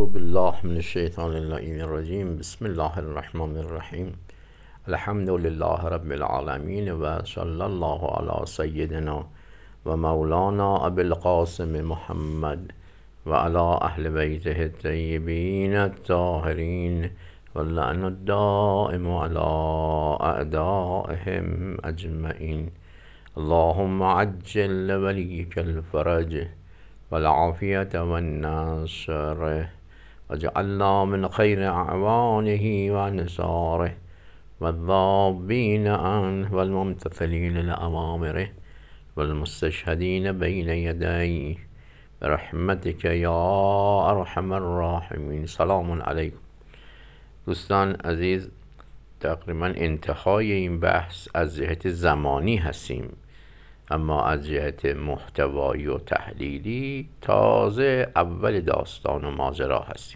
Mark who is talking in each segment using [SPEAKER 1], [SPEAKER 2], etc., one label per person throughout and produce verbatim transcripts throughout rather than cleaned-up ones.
[SPEAKER 1] بالله من الشیطان اللعین الرجیم. بسم الله الرحمن الرحیم. الحمد لله رب العالمین و صلی الله علی سیدنا و مولانا ابی القاسم محمد و علی اهل بیته الطیبین الطاهرین و اللعن الدائم علی اعدائهم اجمعین. اللهم عجل لولیک الفرج والعافیة والنصر وجعلنا من خیر اعوانه و انصاره والذابین عنه والممتثلین لأوامره والمستشهدین بین یدیه برحمتک یا ارحم الراحمین. سلام علیکم دوستان عزیز. تقریبا انتهای این بحث از جهت زمانی هستیم، اما از جهت محتوایی و تحلیلی تازه اول داستان و ماجرا هستیم.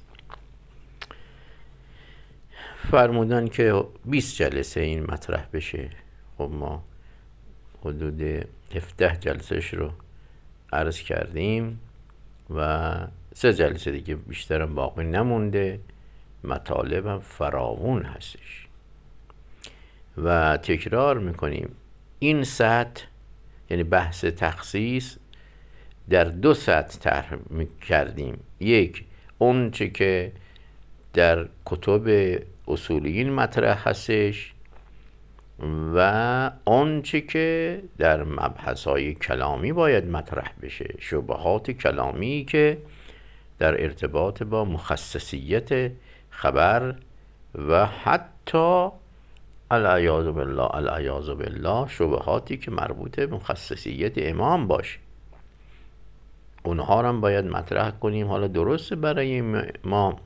[SPEAKER 1] فرمودن که بیست جلسه این مطرح بشه. خب ما حدود هفده جلسهش رو عرض کردیم و سه جلسه دیگه بیشترم باقی نمونده. مطالبم فراوون هستش و تکرار میکنیم این سطح، یعنی بحث تخصیص، در دو سطح طرح کردیم. یک، اون چه که در کتب اصولیین مطرح هستش و اون چه که در مبحث‌های کلامی باید مطرح بشه، شبهات کلامی که در ارتباط با مخصصیت خبر و حتی العیاذ بالله العیاذ بالله شبهاتی که مربوط به مخصصیت امام باشه، اونها رو هم باید مطرح کنیم. حالا درسته برای ما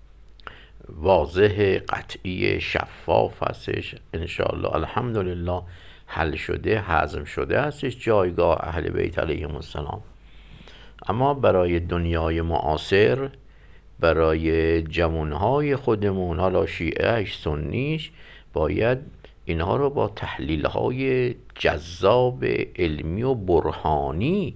[SPEAKER 1] واضح، قطعی، شفاف هستش، انشاءالله الحمدلله حل شده، هضم شده هستش جایگاه اهل بیت علیهم السلام. اما برای دنیای معاصر، برای جوانهای خودمون، حالا شیعهش سنیش، باید اینها رو با تحلیل‌های جذاب علمی و برهانی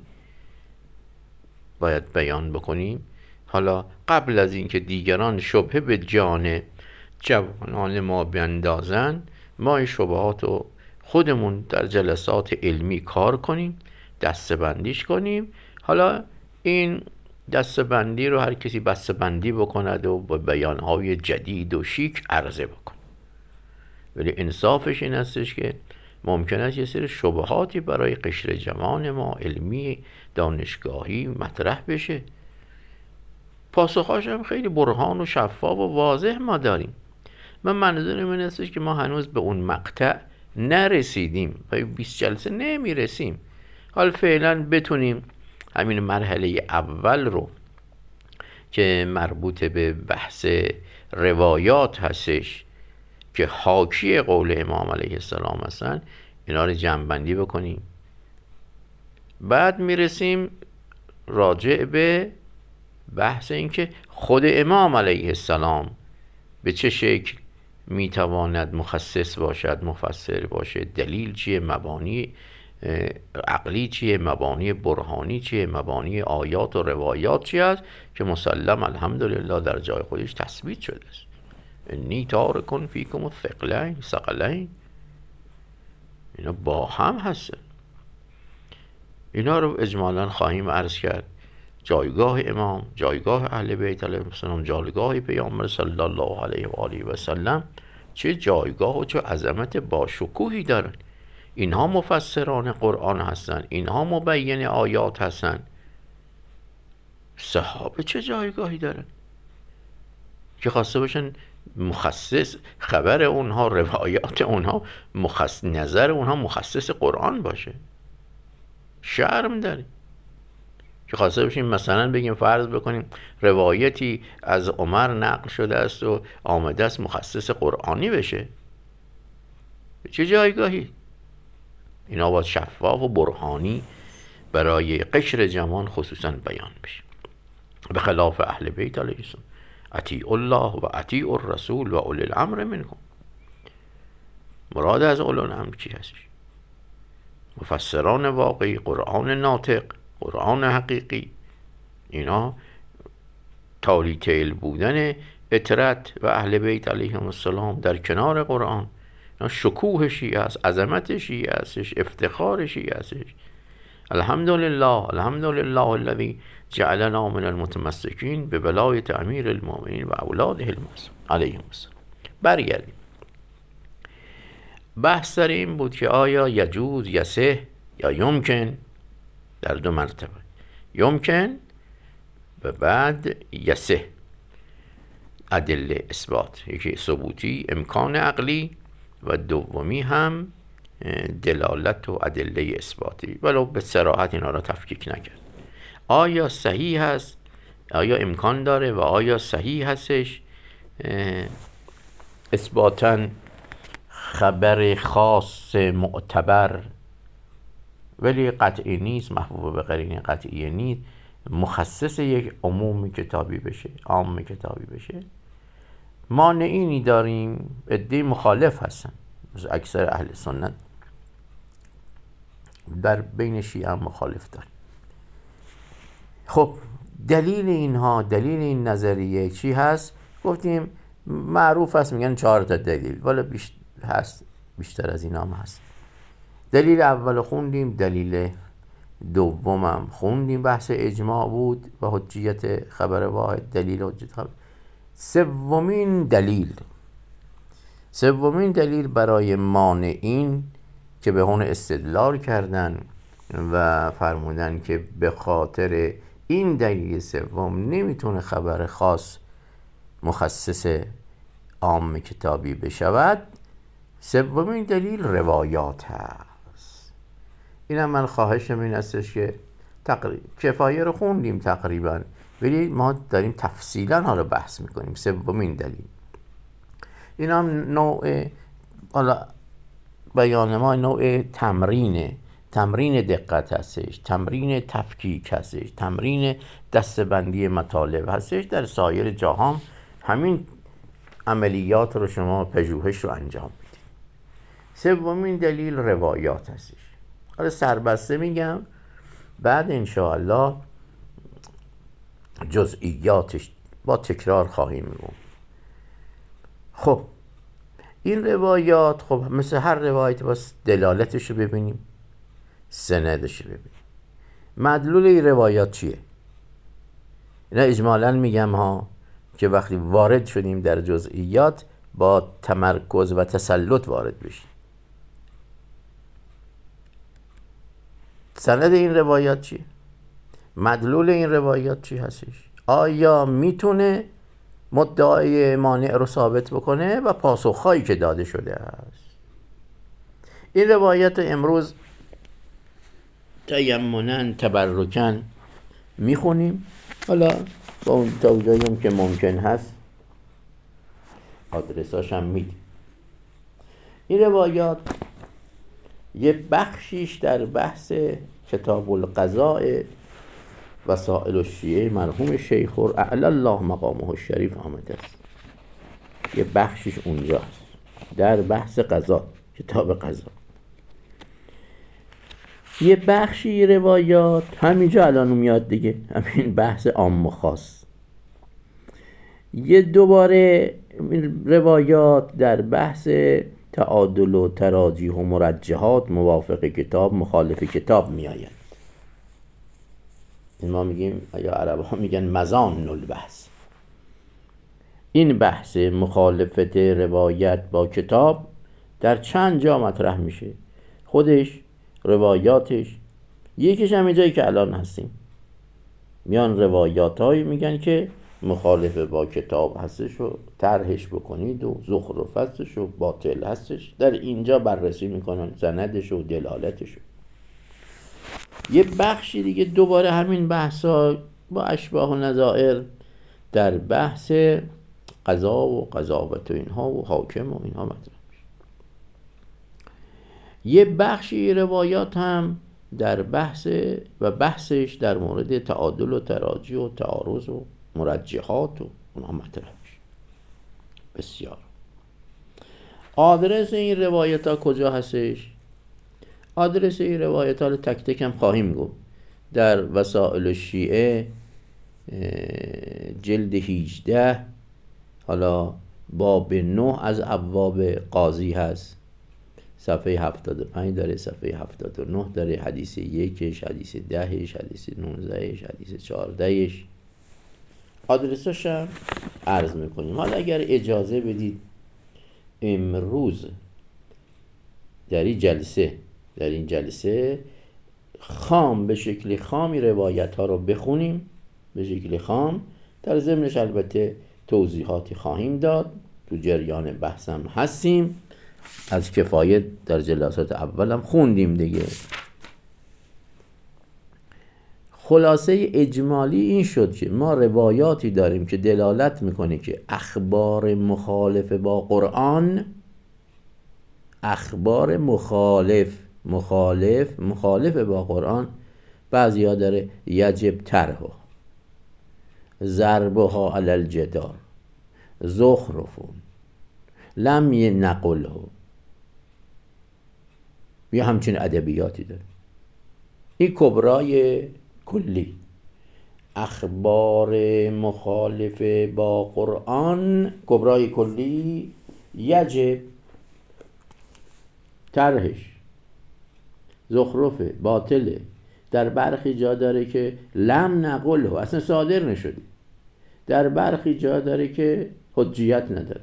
[SPEAKER 1] باید بیان بکنیم. حالا قبل از اینکه دیگران شبهه به جان جوانان ما بیندازن، ما این شبهات رو خودمون در جلسات علمی کار کنیم، دسته‌بندیش کنیم. حالا این دسته‌بندی رو هر کسی بسته‌بندی بکند و با بیانهای جدید و شیک عرضه بکن. ولی انصافش این هستش که ممکن است یه سری شبهاتی برای قشر جوان ما علمی دانشگاهی مطرح بشه، پاسخهاش هم خیلی برهان و شفاف و واضح ما داریم. من منظورم این هستش که ما هنوز به اون مقطع نرسیدیم و بیست جلسه نمیرسیم. حال فعلا بتونیم همین مرحله اول رو که مربوط به بحث روایات هستش که حاکی قول امام علیه السلام هستن، اینا رو جمع‌بندی بکنیم. بعد میرسیم راجع به بحث این که خود امام علیه السلام به چه شکل میتواند مخصص باشد، مفسر باشه، دلیل چیه، مبانی عقلی چیه، مبانی برهانی چیه، مبانی آیات و روایات چیه است که مسلم الحمدلله در جای خودش تثبیت شده است. انی تارکن فیکم الثقلین ثقلین، اینا با هم هستن. اینا رو اجمالا خواهیم عرض کرد. جایگاه امام، جایگاه اهل بیت علیهم السلام، جایگاه پیامبر صلی الله علیه و آله و سلم چه جایگاه و چه عظمت باشکوهی دارن. اینها مفسران قرآن هستن، اینها مبین آیات هستن. صحابه چه جایگاهی دارن که خواسته باشن مخصص خبر اونها، روایات اونها، مخصص نظر اونها مخصص قرآن باشه؟ شرم داریم که خواسته باشیم مثلا بگیم فرض بکنیم روایتی از عمر نقل شده است و آمده است مخصص قرآنی بشه. چه جایگاهی؟ اینا باید شفاف و برهانی برای قشر جوان خصوصا بیان بشه، به خلاف اهل بیت علیه السلام. اطیعوا الله و اطیعوا الرسول و اولی الامر منکم. مراد از اولی الامر چی هستش؟ مفسران واقعی، قرآن ناطق، قرآن حقیقی. اینا تالی تیل بودن اطرت و اهل بیت علیهم السلام در کنار قرآن شکوه شیعه است، عظمت شیعه استش، افتخار شیعه استش. الحمدلله الحمدلله الذی جعلنا من المتمسکین به ولایت امیر المؤمنین و اولاده المعصومین علیهم السلام. برگردیم. بحث در این بود که آیا یجوز یصح یا یمکن، در دو مرتبه، یمکن و بعد یصح، ادله اثبات، یکی ثبوتی امکان عقلی و دومی هم دلالت و ادله اثباتی، ولو به صراحت اینا را تفکیک نکرد. آیا صحیح هست، آیا امکان داره و آیا صحیح هستش اثباتاً خبر خاص معتبر ولی قطعی نیست، محبوب به قرینه قطعی نیست، مخصص یک عموم کتابی بشه، عام کتابی بشه. مانعینی داریم، عده مخالف هستن، اکثر اهل سنت در بین شیعه هم مخالف داریم. خب دلیل اینها، دلیل این نظریه چی هست؟ گفتیم معروف هست، میگن چهار تا دلیل، ولی بیشتر هست، بیشتر از اینا هم هست. دلیل اول خوندیم، دلیل دومم خوندیم، بحث اجماع بود و حجیت خبر واحد، دلیل حجیت خبر. سومین دلیل سومین دلیل برای مانعین که به اون استدلال کردن و فرمودن که به خاطر این دلیل سوم نمیتونه خبر خاص مخصص عام کتابی بشود. سومین دلیل روایات هست. اینم من خواهشم این هستش که تقریبا کفایه رو خوندیم تقریبا، ولی ما داریم تفصیلا ها رو بحث میکنیم. سومین دلیل این هم نوع، حالا بیان ما نوع تمرینه، تمرین دقت هستش، تمرین تفکیک هستش، تمرین دستبندی مطالب هستش. در سایر جهان همین عملیات رو شما پژوهش رو انجام بدید. سومین دلیل روایات هستش. حالا سربسته میگم، بعد انشاءالله جزئیاتش با تکرار خواهیم گفت. خب این روایات، خب مثل هر روایت باز دلالتش رو ببینیم، سندش رو ببینیم. مدلول این روایات چیه؟ اینا اجمالاً میگم ها که وقتی وارد شدیم در جزئیات با تمرکز و تسلط وارد بشیم. سند این روایات چیه؟ مدلول این روایات چی هستش؟ آیا میتونه مدعای مانع رو ثابت بکنه و پاسخهایی که داده شده است؟ این روایت امروز تیمناً تبرکاً میخونیم، حالا با اون تا جاییم که ممکن هست آدرساش هم میدیم. این روایات یه بخشیش در بحث کتاب القضاء وسائل الشیعه مرحوم شیخ اعلی الله مقامه الشریف آمده است. یه بخشیش اونجاست در بحث قضا، کتاب قضا. یه بخشی روایات همینجا الان میاد دیگه، همین بحث عام و خاص. یه دوباره روایات در بحث تعادل و تراجیح و مرجحات، موافق کتاب مخالف کتاب می آید. این ما میگیم، یا عرب ها میگن مزان البحث. این بحث مخالفت روایت با کتاب در چند جا مطرح میشه، خودش، روایاتش. یکیش همین جایی که الان هستیم، میان روایات هایی میگن که مخالف با کتاب هستش و طرحش بکنید و زخرف هستش و باطل هستش. در اینجا بررسی میکنن سندش و دلالتش. یه بخشی دیگه دوباره همین بحثا با اشباه و نظائر در بحث قضا و قضاوت و اینها و حاکم و اینها مطرح میشه. یه بخشی روایات هم در بحث و بحثش در مورد تعادل و تراجیح و تعارض و مرجحات و اونها مطرح میشه. بسیار. آدرس این روایت ها کجا هستش؟ آدرس این روایت ها رو تک تک هم خواهیم گفت. در وسائل الشیعه جلد هجده، حالا باب نه از ابواب قاضی هست، صفحه هفتاد و پنج داره، صفحه هفتاد و نه داره، حدیث یکش، حدیث دهش، حدیث نوزدهش، حدیث چهاردهش. آدرساش هم عرض میکنیم. حالا اگر اجازه بدید امروز در این جلسه در این جلسه خام به شکل خامی روایت ها رو بخونیم، به شکل خام. در ضمنش البته توضیحاتی خواهیم داد، تو جریان بحثم هستیم. از کفایت در جلسات اولم خوندیم دیگه. خلاصه اجمالی این شد که ما روایاتی داریم که دلالت میکنه که اخبار مخالف با قرآن، اخبار مخالف مخالف مخالف با قرآن، بعضی ها داره یجب طرحها، ضربها علی الجدار، زخرفون، لم نقله، یا همچین ادبیاتی داره. این کبرای کلی، اخبار مخالف با قرآن، کبرای کلی یجب طرحش، زخرفه، باطله. در برخی جا داره که لم نقله، اصلا صادر نشده. در برخی جا داره که حجیت نداره.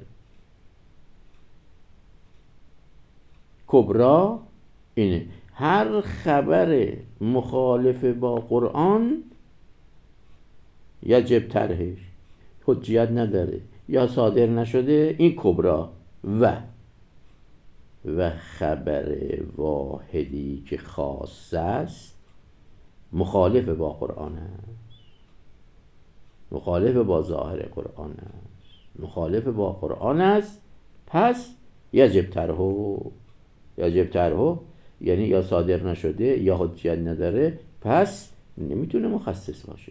[SPEAKER 1] کبرا اینه، هر خبر مخالف با قرآن یجب طرحش، حجیت نداره یا صادر نشده، این کبرا. و و خبر واحدی که خاص است مخالف با قرآن است، مخالف با ظاهر قرآن است، مخالف با قرآن است، پس یجب طرحه. یجب طرحه یعنی یا صادر نشده یا حجیت نداره، پس نمیتونه مخصص باشه.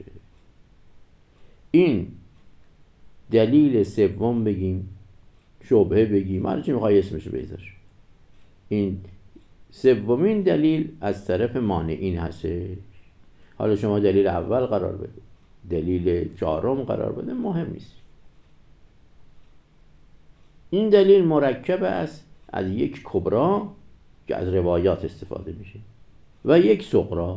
[SPEAKER 1] این دلیل سوم بگیم، شبهه بگیم، هر چی میخوای اسمشو بذار. این سومین دلیل از طرف مانعین هستش. حالا شما دلیل اول قرار بده، دلیل چهارم قرار بده، مهم نیست. این دلیل مرکب است از یک کبرا که از روایات استفاده میشه و یک صغرا.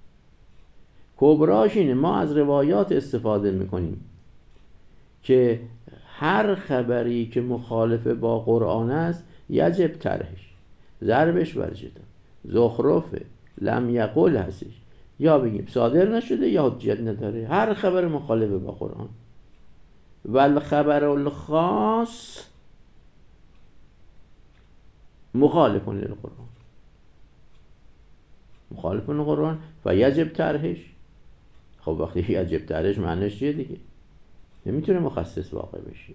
[SPEAKER 1] کبراش اینه ما از روایات استفاده میکنیم که هر خبری که مخالف با قرآن است یجب طرحش، ضربش بر جدا، زخرفه، لم یقل هستش، یا بگیم صادر نشده یا حجیت نداره. هر خبر مخالف با قرآن. و الخبر الخاص مخالف للقرآن، مخالف للقرآن و یجب طرحش. خب وقتی یجب طرحش معنیش چیه دیگه؟ نمیتونه مخصص واقع بشه.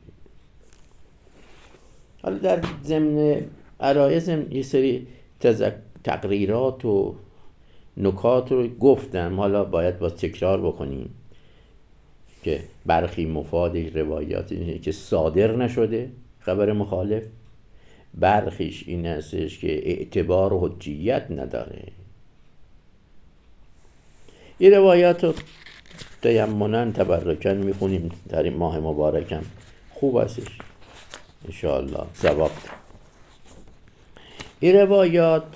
[SPEAKER 1] حالا در ضمن عرایض یه سری تقریرات و نکات رو گفتم، حالا باید باز تکرار بکنیم که برخی مفاد روایات اینه که صادر نشده خبر مخالف، برخیش این هستش که اعتبار و حجیت نداره. این روایات رو تیمناً تبرکاً میخونیم در این ماه مبارکم، خوب هستش انشاءالله، ثواب. این روایات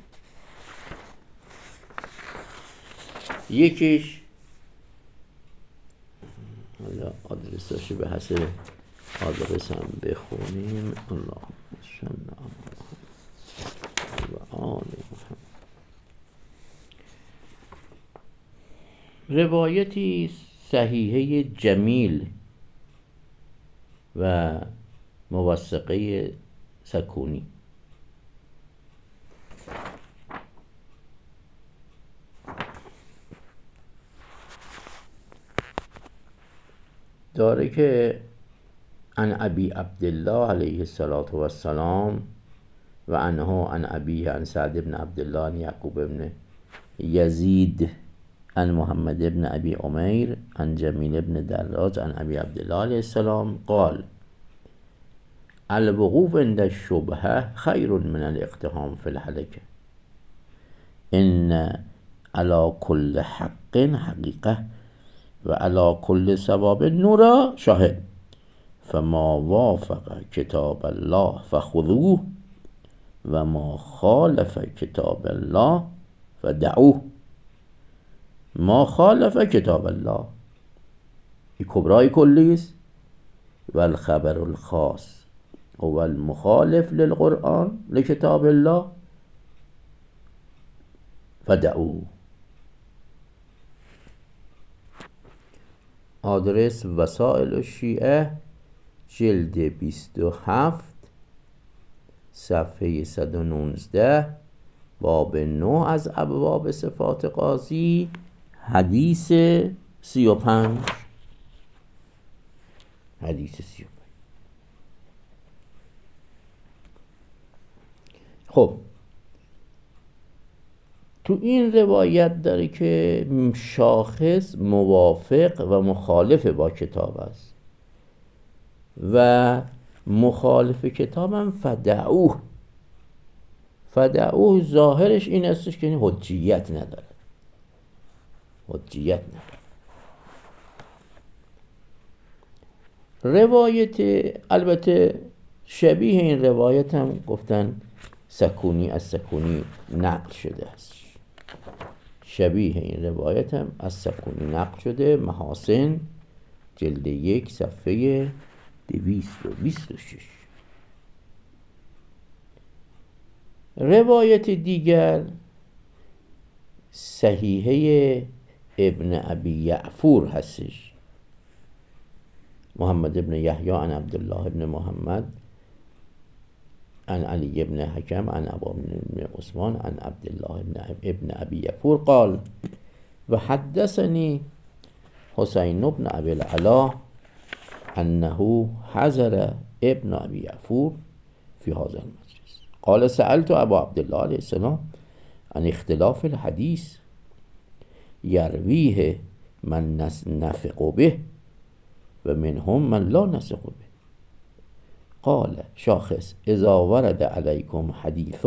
[SPEAKER 1] یکیش، حالا آدرساشو به حسب آدرس هم بخونیم، اللهم صل و آل محمد. روایتی صحیحه جمیل و موثقه سکونی داره که عن ابی عبدالله علیه الصلاة والسلام و عنه عن ابیه عن سعد بن عبدالله عن یعقوب بن یزید عن محمد بن ابی عمیر عن جمیل بن دراج عن ابی عبدالله علیه السلام قال الوقوف عند الشبهه خیر من الاقتحام في الهلكه ان على كل حق حقیقه و علی کل ثواب نورا شاهد فما وافق کتاب الله فخذوه و ما خالف کتاب الله فدعوه. ما خالف کتاب الله این کبرای کلی است و الخبر الخاص و المخالف للقرآن لکتاب الله فدعوه. آدرس وسائل الشیعه جلد بیست و هفت صفحه صد و نوزده باب نه از ابواب صفات قاضی حدیث سی و پنج. حدیث سی و پنج. خب تو این روایت داره که شاخص موافق و مخالف با کتاب است و مخالف کتاب هم فدعوه. فدعوه ظاهرش این استش که حجیت نداره، حجیت نداره. روایت البته شبیه این روایت هم گفتن سکونی از سکونی نقل شده است. شبیه این روایت هم از سکونی نقل شده. محاسن جلد یک صفحه دویست و بیست و شش. روایت دیگر صحیحه ابن ابی یعفور هستش. محمد ابن یحیی عن عبدالله ابن محمد عن علی ابن حکم عن ابا ابن عثمان عن عبدالله ابن ابن ابی یعفور قال و حدثني حسین ابن ابی العلا انه حضر ابن ابی یعفور في هذا المجلس قال سألت ابا عبدالله علیه السلام عن اختلاف الحديث يرويه من نثق به و منهم من لا نثق به. قال شاخص اذا ورد عليكم حديث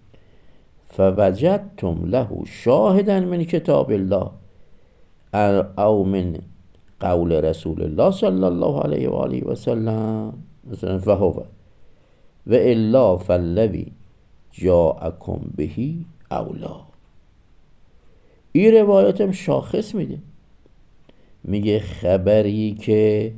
[SPEAKER 1] فوجدتم له شاهدا من كتاب الله او من قول رسول الله صلى الله عليه وآله وسلم مثلا فهو و الا فالذي جاءكم به اولا. این روایت هم شاخص میده، میگه خبری که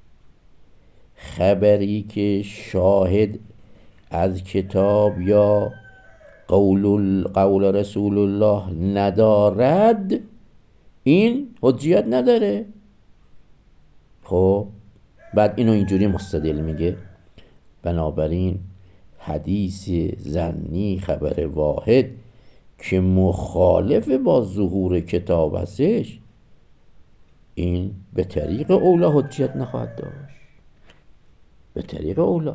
[SPEAKER 1] خبری که شاهد از کتاب یا قول قول رسول الله ندارد این حجیت نداره. خب بعد اینو اینجوری مستدل میگه بنابراین حدیث ظنی خبر واحد که مخالف با ظهور کتاب هستش این به طریق اولا حجیت نخواهد داشت. به طریق اولا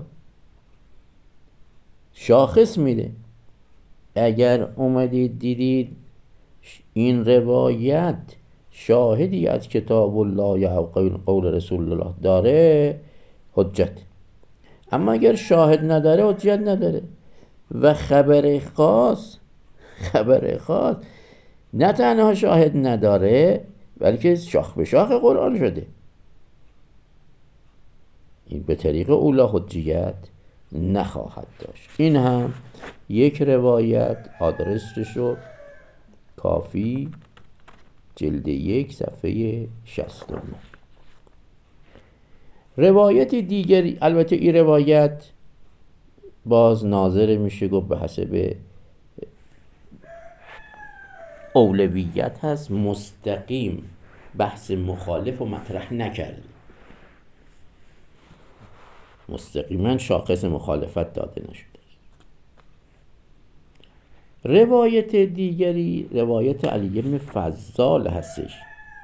[SPEAKER 1] شاخص میده. اگر اومدید دیدید این روایت شاهدی از کتاب الله یا قول رسول الله داره حجت، اما اگر شاهد نداره حجت نداره. و خبر خاص خبر خاص نه تنها شاهد نداره بلکه شاخ به شاخ قرآن شده. این به طریق اولا حجیت نخواهد داشت. این هم یک روایت آدرسش رو کافی جلد یک صفحه شصت و نه. روایت دیگری البته این روایت باز ناظر میشه گفت به حسب اولویت هست، مستقیم بحث مخالف و مطرح نکرد، مستقیما شاخص مخالفت داده نشده. روایت دیگری روایت علی بن فضال هستش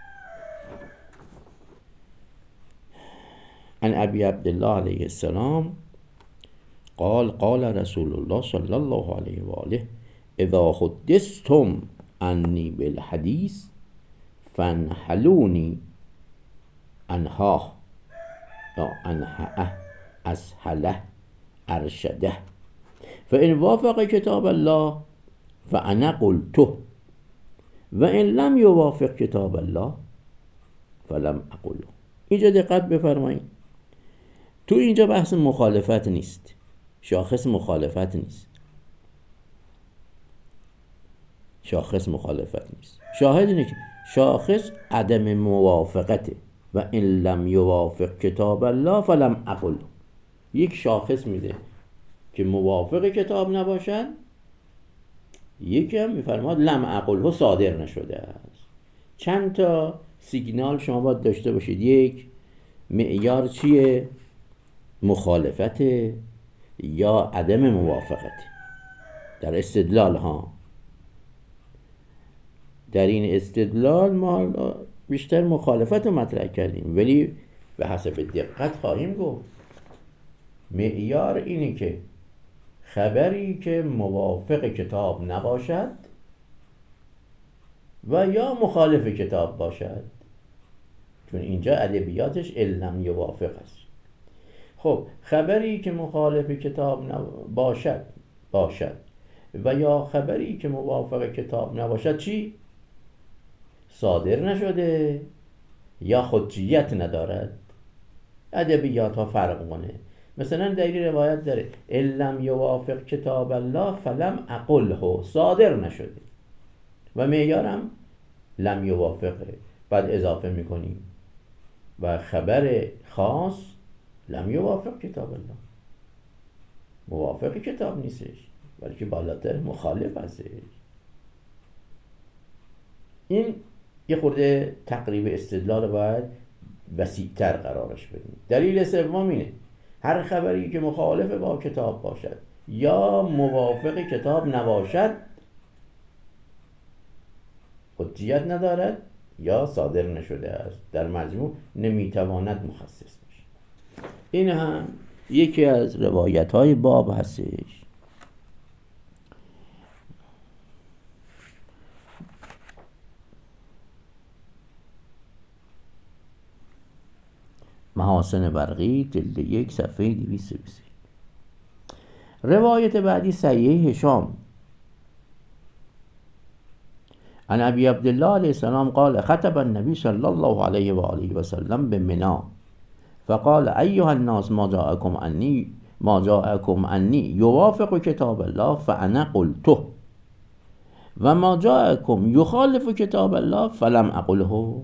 [SPEAKER 1] عن ابی عبدالله علیه السلام قال قال رسول الله صلی الله علیه و آله اذا حدثتم عنی بالحدیث فانحلونی انها یا انها اسهله ارشده فان وافق کتاب الله فانا قلته و ان لم یوافق کتاب الله فلم اقله. اینجا دقت بفرمایید، تو اینجا بحث مخالفت نیست، شاخص مخالفت نیست، شاخص مخالفت نیست. شاهد اینه که شاخص عدم موافقته و ان لم یوافق کتاب الله فلم اقل. یک شاخص میده که موافق کتاب نباشد، یکی هم میفرماد لم اقله صادر نشده است. چند تا سیگنال شما باید داشته باشید. یک، معیار چیه؟ مخالفت یا عدم موافقت در استدلال ها. در این استدلال ما بیشتر مخالفت رو مطرح کردیم، ولی به حسب دقت خواهیم گفت معیار اینه که خبری که موافق کتاب نباشد و یا مخالف کتاب باشد، چون اینجا ادبیاتش علم یوافق است. خب خبری که مخالف کتاب باشد باشد و یا خبری که موافق کتاب نباشد چی؟ صادر نشده یا حجیت ندارد. ادبیات ها فرق کنه. مثلا در این روایت داره لم یوافق کتاب الله فلم اقله، صادر نشده و معیارم لم یوافقه، بعد اضافه میکنیم و خبر خاص لم یوافق کتاب الله، موافق کتاب نیستش بلکه بالاتر مخالف هستش. این یه خورده تقریب استدلال باید وسیع‌تر قرارش بدیم. دلیل سوم اینه هر خبری که مخالف با کتاب باشد یا موافق کتاب نباشد حجیت ندارد یا صادر نشده است، در مجموع نمیتواند مخصص باشد. این هم یکی از روایت های باب هستش. محاسن برقی جلد یک صفحه دویست و بیست. روایت بعدی صحیح هشام عن ابی عبدالله علیه السلام قال خطب النبی صلی الله علیه و آله و سلم بمنى فقال ایها الناس ما جاءكم انی ما جاءكم انی یوافق کتاب الله فانا قلته و ما جاءكم یخالف کتاب الله فلم اقله.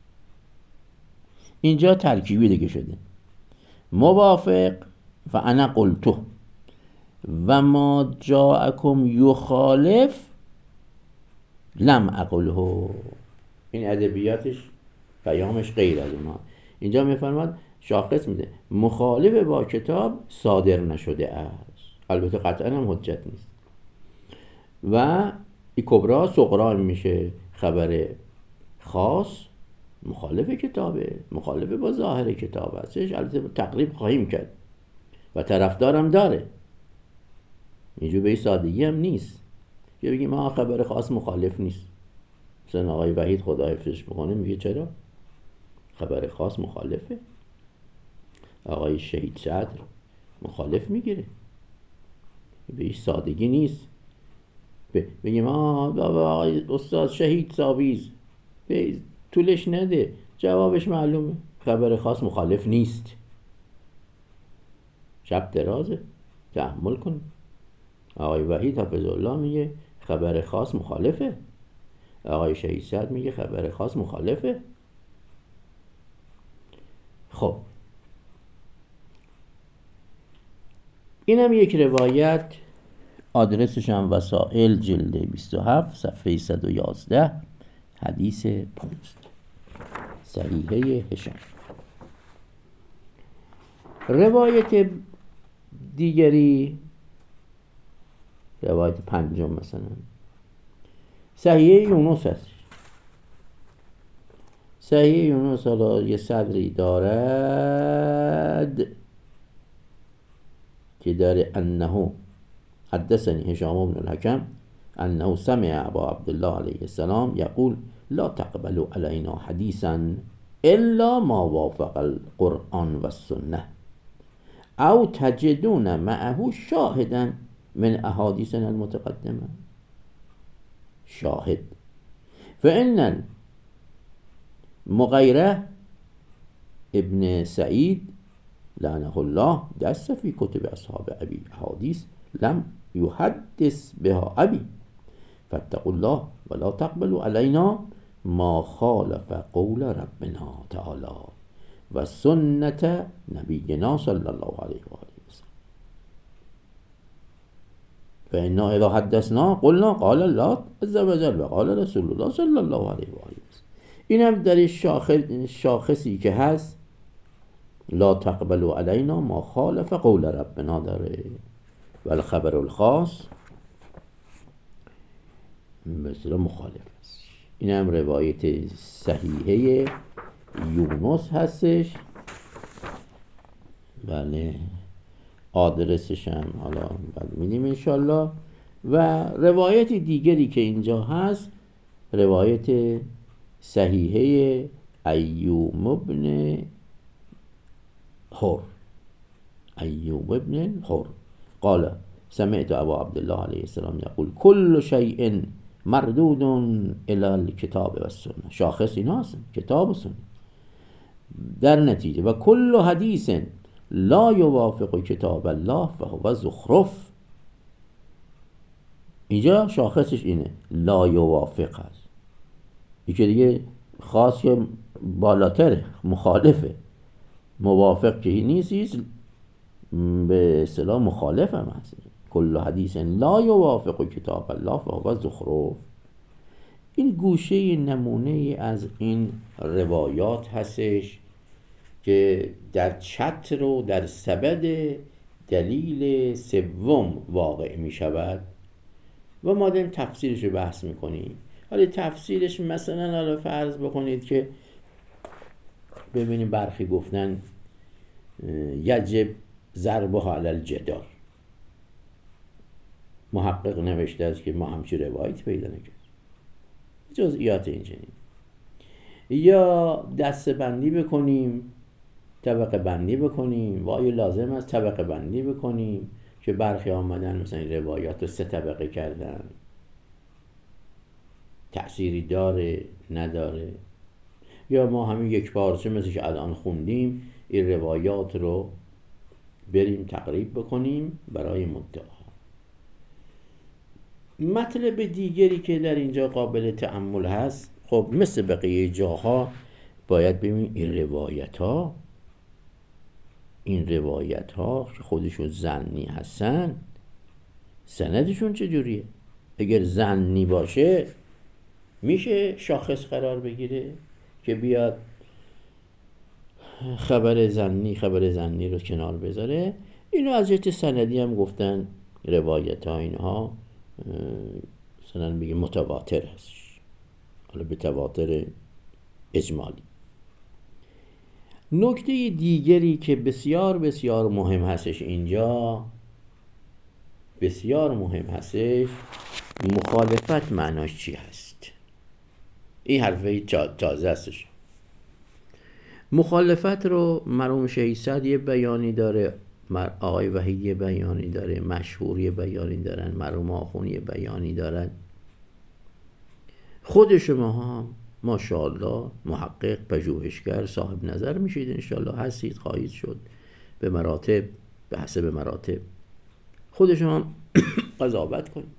[SPEAKER 1] اینجا ترکیبی دیگه شده، موافق فانا قلته و ما جاءكم یخالف لم اقله. این ادبیاتش پیامش غیر از ما. اینجا میفرماد شاخص میده مخالف با کتاب صادر نشده است، البته قطعا هم حجت نیست. و این کبرا صغرا میشه خبر خاص مخالف کتابه، مخالف با ظاهر کتاب هستش. البته تقریب خواهیم کرد و طرفدارم داره، اینجور به این سادگی هم نیست که بگیم ما خبر خاص مخالف نیست. مثلا آقای وحید خدا حفظش بکنه میگه چرا خبر خاص مخالفه، آقای شهید صدر مخالف میگیره. به این سادگی نیست بگیم آه آقای استاد شهید ساویز طولش نده، جوابش معلومه خبر خاص مخالف نیست. شب درازه، تحمل کن. آقای وحید حفظ الله میگه خبر خاص مخالفه، آقای شهید صدر میگه خبر خاص مخالفه. خب این هم یک روایت، آدرسش هم وسائل جلد بیست و هفت صفحه صد و یازده حدیث پانزده، صحیحه هشام. روایت دیگری، روایت پنجم مثلا صحیحه یونس هست. صحیحه یونس حالا یه صدری دارد که داره انه حدثني هشام بن الحكم انه سمع ابا عبدالله علیه السلام یقول لا تقبلوا علينا حديثا الا ما وافق القرآن والسنة او تجدون معه شاهدا من احاديثنا المتقدمه. شاهد فإن مغیره ابن سعید لعنه الله دست فی کتب اصحاب ابی احادیث لم یحدث بها ابی فاتقوا الله ولا تقبلوا علینا ما خالف قول ربنا تعالی و سنت نبینا صلی الله علیه و آله و سلم فإنا اذا حدثنا قلنا قال الله عز وجل و قال رسول الله صلی الله علیه و آله و سلم. این هم در شاخصی که هست لا تقبلوا علینا ما خالف قول ربنا داره. و الخبر الخاص مثلا مخالف است. این هم روایت صحیحه یونس هستش. بله آدرسش هم حالا بعد میدیم انشالله. و روایت دیگری که اینجا هست روایت صحیحه ایوب ابن حر ایوب ابن حر قال سمعت ابا عبدالله علیه السلام یقول کل شیء مردود الی الکتاب و السنه. شاخص اینا هستن کتاب و سنت. در نتیجه و کل حدیث لا یوافق کتاب الله فهو زخرف. اینجا شاخصش اینه لا یوافق هست. این که دیگه خاص که بالاتره مخالفه. موافق که نیست به اصطلاح مخالف هم هست. کل حدیث لا یوافق کتاب الله فهو زخرف. این گوشه نمونه از این روایات هستش که در چتر و در سبد دلیل سوم واقع می شود و ما داریم تفسیرش رو بحث می کنیم. حالا تفسیرش مثلا حالا فرض بکنید که ببینیم برخی گفتن یجب ضربها علی الجدار. محقق نوشته است که ما همچی روایت پیدا نکردیم. جزئیات اینجوری. یا دسته بندی بکنیم، طبقه بندی بکنیم و آیا لازم است طبقه بندی بکنیم که برخی آمدن مثلا روایات رو سه طبقه کردن، تأثیری داره نداره؟ یا ما همین یک پارچه مثل که الان خوندیم این روایات رو بریم تقریب بکنیم برای مدعا. مطلب دیگری که در اینجا قابل تأمل هست، خب مثل بقیه جاها باید ببینیم این روایت ها این روایت ها که خودشون ظنی هستن سندشون چجوریه؟ اگر ظنی باشه میشه شاخص قرار بگیره که بیاد خبر ظنی خبر ظنی رو کنار بذاره. اینو از جهت سندی هم گفتن روایت ها اینها مثلا میگه متواتر هست، حالا به تواتر اجمالی. نکته دیگری که بسیار بسیار مهم هستش اینجا بسیار مهم هستش مخالفت معناش چی هست. این حرفه تازه هستش. مخالفت رو مرحوم شیخ یه بیانی داره، آقای وحید یه بیانی داره، مشهور یه بیانی دارن، مرحوم آخوند یه بیانی دارن. خود شما هم ماشاءالله محقق پژوهشگر صاحب نظر میشید، انشاءالله هستید، خواهید شد به مراتب به حسب مراتب. خود شما هم قضاوت کنید.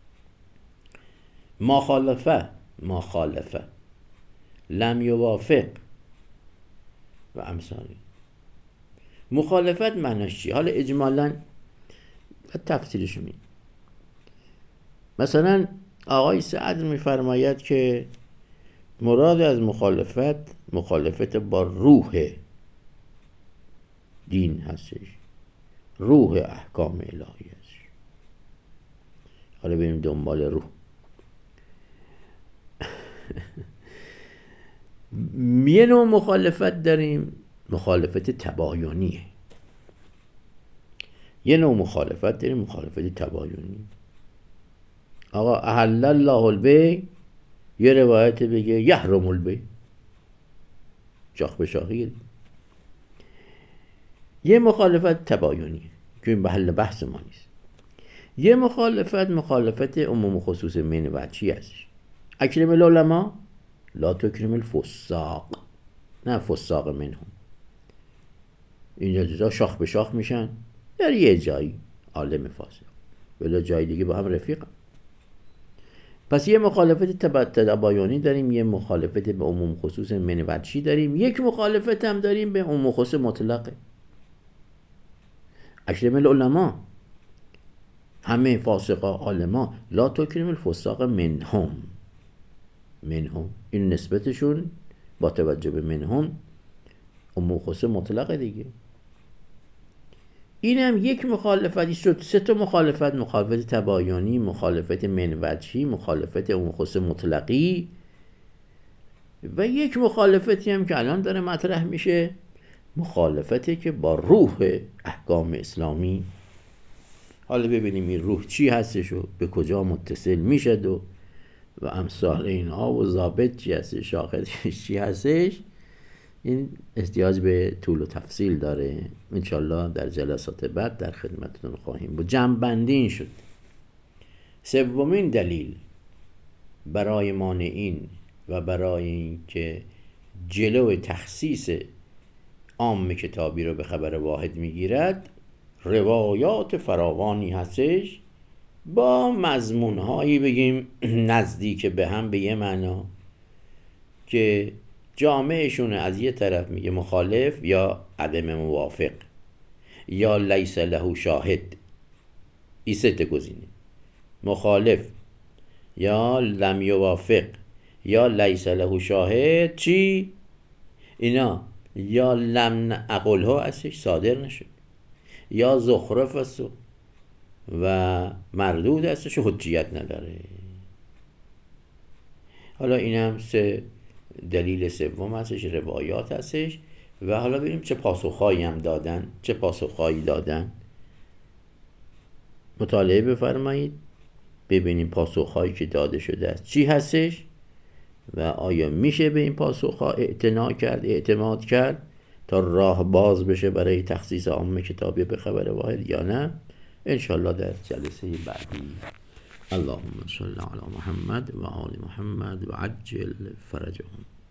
[SPEAKER 1] مخالفه مخالفه لم یوافق و امثالی. مخالفت معناش چی؟ حالا اجمالاً تفسیرش می‌دیم. مثلا آقای سعد می‌فرماید که مراد از مخالفت مخالفت با روح دین هستش، روح احکام الهی هست. حالا بریم دنبال روح. یه نوع مخالفت داریم، مخالفت تباینیه. یه نوع مخالفت داریم، مخالفت تباینی. آقا احل الله البیع، یه روایت بگه یحرم البیع، شاخ به شاخی. یه مخالفت تباینیه که این محل بحث ما نیست. یه مخالفت مخالفت عموم خصوص من و چی هستش؟ اکرم العلماء لا تکرم الفساق، نه فساق منهم. این چیزا شاخ به شاخ میشن در یه جایی عالم فاسق، ولی جای دیگه با هم رفیقن. پس یه مخالفت تباینی داریم، یه مخالفت به عموم خصوص من وجهی داریم، یک مخالفت هم داریم به عموم خصوص مطلقه. اشرم العلماء، همه فاسقا عالما، لا تکرم الفساق منهم. منهم این نسبتشون با توجه به منهم عموم خصوص مطلقه دیگه. این هم یک مخالفتی شد. سه تا مخالفت: مخالفت تباینی، مخالفت من وجهی، مخالفت عموم خصوص مطلقی، و یک مخالفتی هم که الان داره مطرح میشه، مخالفتی که با روح احکام اسلامی. حالا ببینیم این روح چی هستش و به کجا متصل میشد و و امثال اینها و ضابط چی هستش، شاخصش چی هستش. این احتیاج به طول و تفصیل داره. انشالله در جلسات بعد در خدمتتون خواهیم بود. جمع‌بندی این شد. سومین دلیل برای مانعین و برای این که جلو تخصیص عام کتابی رو به خبر واحد میگیرد، روایات فراوانی هستش با مضمونهایی بگیم نزدیک به هم به یه معنا، که جامعشون از یه طرف میگه مخالف یا عدم موافق یا لیس له شاهد. این سه تا گزینه: مخالف یا لم یوافق یا لیس له شاهد. چی؟ اینا یا لم اقلها هستش، صادر نشد، یا زخرف است و مردود هستش و حجیت نداره. حالا این هم سه دلیل سوم هستش، روایات هستش. و حالا ببینیم چه پاسخهایی هم دادن، چه پاسخهایی دادن. مطالعه بفرمایید ببینیم پاسخهایی که داده شده است چی هستش و آیا میشه به این پاسخها اعتنا کرد، اعتماد کرد تا راه باز بشه برای تخصیص عام کتابی به خبر واحد یا نه. انشالله در جلسه بعدی. اللهم صل علی محمد و آل محمد و عجل فرجهم.